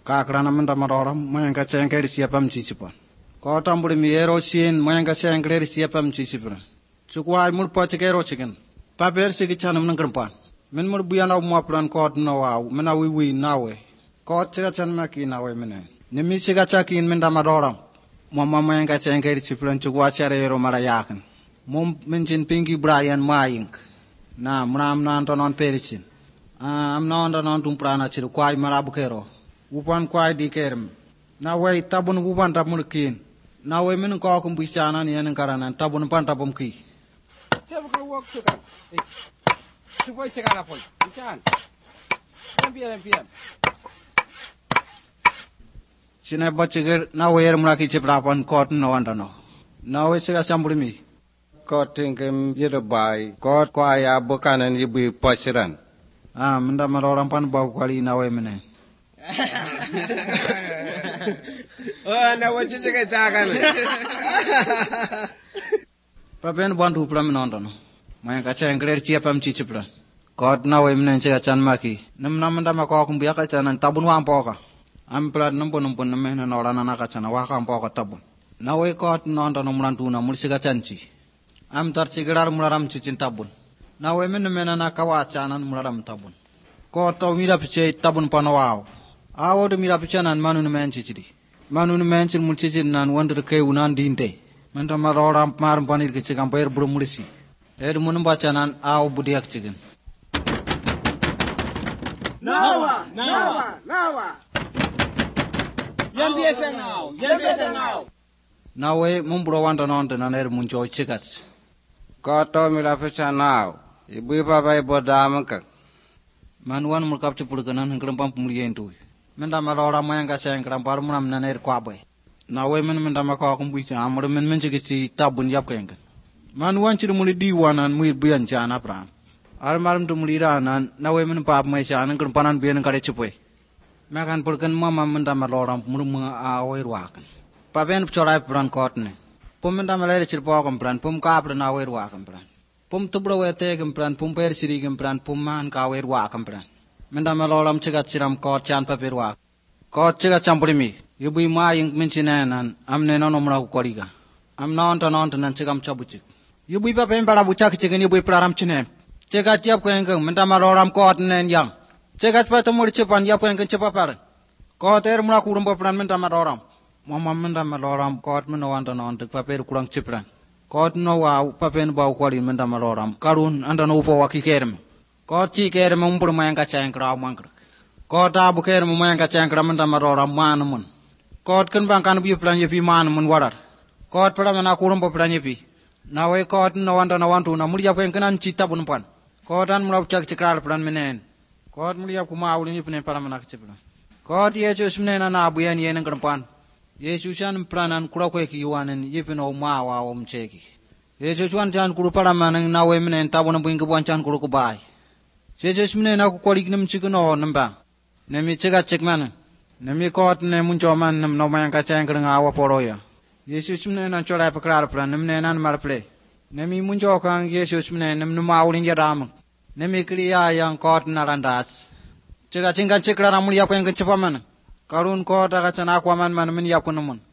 Kakrana menda maroram mayanka chengkeri siapam chisipon. Ko tamburi mi ero sin mayanka chengkeri siapam chisipon. Chukwa mul pachikero chicken. Paper sigichanam nangrampan. Men mul buyana umapran kot nawa mena wi nawe. Kot chigachan maki nawe mene. Nimi sigachakin menda maroram. Mama mayanka chengkeri sipran chukwa charero marayakan. Mum mention Pinky Brian Mayink. Na mram na antonon perichin. Am na antonon tumprana chiru kwai marabukero. Upan kwai di kerem. Na way tabun upan tabun kin. Na way min ko kum bichana ni en karanan tabun pan tabum ki. Sabu ko wok chukan. Chupoy chakana pon. Bichan. Piam. Sine bachiger na way mraki chiprapan kot no andano. Na way siga samburi mi. Kot tingkem yedabai. Kot kwai abukanan yibi pasiran. Menda maroram pan bau kwali na way mene. Oh, na wachi chaka chakana. Papen bantu pram nondano. Mayanka chengkeri siapam chichipran. Kot na way mene siga chan maki. Namnamenda makokum biaka chanan tabun wang poka. Amplat numpun namena norana nakachana wakam poka tabun. Na way kot nondano murantuna mulsiga chanchi. Am tarchigirar muraram chichin tabun. Na way mena na kawachanan muraram tabun. Kot to mira piche tabun panawao. Awo de mira pichanan manu men chichiri. Manu men chil mulchichin nan wonder ke unan dinte. Menta maroram marum panir ke chikam pair brumulisi. Munum bachanan awo budiak chicken. Nawa. Yan biasa now. Na way mumbro wanda nonte nan muncho chikas. Koto mila pesa now. Ibu papa ibu damakak. Manuan mulkap chipulkanan hengkram pumulientu. Menda maroram mayanka chengkram parumunam nan kwaboy. Na way menda makakum bicha amur men chikisi tabun yap kengan. Manuan chirumuli diwan an muir buyan chana pram. Armarum to muliranan, na way men pap my chan and panan bian karichupwe. Makan pulkan mama menda maroram murma away wakan. Papen chorai pran cotton. Pum menda malay chirpokam pran, pum capran away wakan pran. Pum tubro way taken pran, pum per sirigam pran, pum man kaway wakan pran. Menda maroram chigachiram cot chan paper wak. Cot chigachampurimi. You be my mentionan, am nenomra koriga. Am non and chigam chabuchik. You be papen barabuchak chicken, you be praram chinem. Check out Yapquang, Mentamaroram cotton and young. Check out Patamurchip and Yapquang and Chipapar. Caught Ermra Kurumba Pran Mentamaroram. Mamma Mentamaroram caught Menoantanon to Paper Kurang Chipran. Caught no wow, Papen Bauquari Mentamaroram, Karun and an Upo Waki Kerem. Caught Chi Kerem Umpumanka Chankra Mankra. Caught Abu Kerem Manka Chankra Mentamaroram Manamun. Caught Kanbankan be plan if you man water. Caught Pramana Kurumba Pranipi. Now I caught no one to Namuria Penkan Chitabunpan. Caught and Murabchak Chikar Pranminen. Caught Muria Kuma in Paramanak Chipran. Caught Yesus Mena Nabuyan Yen and Grampan. Yesusan Pranan Kurokweki Yuan and Yipin o Mawa Cheki. Jesus one Jan Kuruparaman and now women and Tabon Winkawan Chan Kurukubai. Jesus Mena Kukolignim Chicken or Namba. Nemi Chega Chickman. Nemi caught Nemunchoman no manka chankering our poroya. Jesus Mena Cholapakra Pran, Nemnan Marplay. Nemi Munjokan, Jesus Menen, Numaul in Yadam. Nemi Kriya young caught Narandas. Chigachinga Chikra Muyapan Chipaman. Karun caught Agachan Aquaman Miniakunamun.